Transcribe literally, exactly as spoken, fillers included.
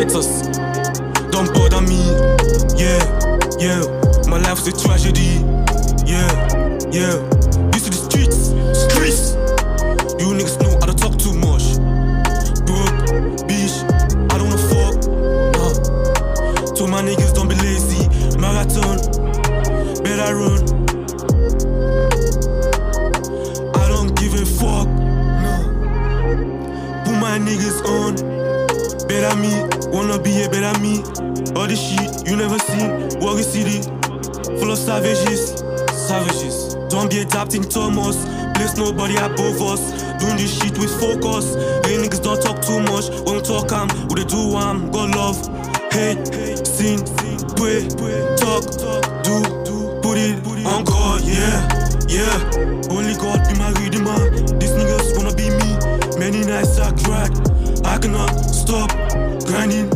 haters, don't bother me. Yeah, yeah, my life's a tragedy. Yeah, yeah, used to the streets, streets. You niggas know I don't talk too much. Broke, bitch, I don't wanna fuck. Nah. Told my niggas don't be lazy. Marathon, better run. I don't give a fuck. Nah. Put my niggas on. Better me, wanna be a better me. All this shit you never seen. Worry City, full of savages, savages. Don't be adapting Thomas. Place nobody above us. Doing this shit with focus. Hey niggas don't talk too much. When we talk am, what they do am. Got love, hate, sing, pray, talk, do, put it on God. Yeah, yeah. Only God be my redeemer. These niggas wanna be me. Many nights I cried. I cannot stop grinding.